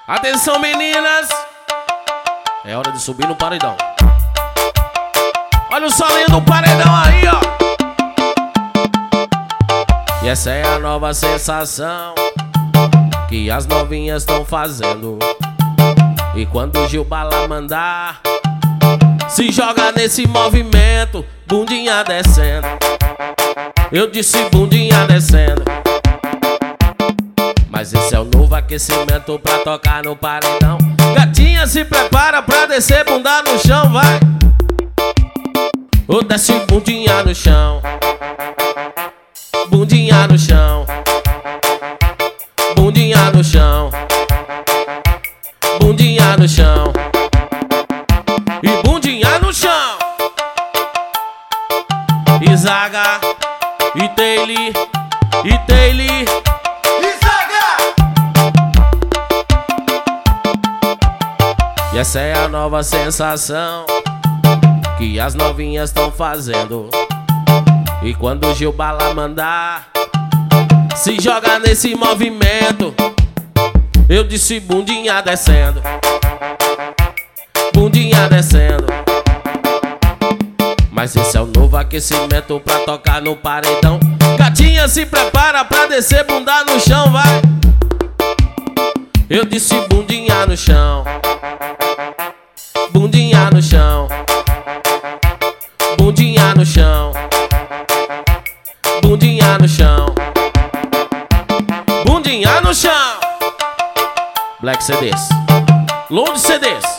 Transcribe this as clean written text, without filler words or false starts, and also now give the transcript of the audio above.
Atenção, meninas, é hora de subir no paredão. Olha o solinho do paredão aí, ó. E essa é a nova sensação que as novinhas estão fazendo. E quando o Gil Bala mandar, se joga nesse movimento, bundinha descendo. Eu disse bundinha descendo. Mas esse é o novo aquecimento pra tocar no paredão. Gatinha, se prepara pra descer bunda no chão, vai. Ou desce bundinha no chão, bundinha no chão, bundinha no chão, bundinha no chão e bundinha no chão. E Zaga, e Taylor, e Taylor. E essa é a nova sensação que as novinhas estão fazendo. E quando o Gil Bala mandar, se joga nesse movimento. Eu disse bundinha descendo, bundinha descendo. Mas esse é o novo aquecimento pra tocar no paredão. Gatinha, se prepara pra descer bunda no chão, vai. Eu disse bundinha no chão, bundinha no chão, bundinha no chão, bundinha no chão, bundinha no chão. Black CDs, Load CDs.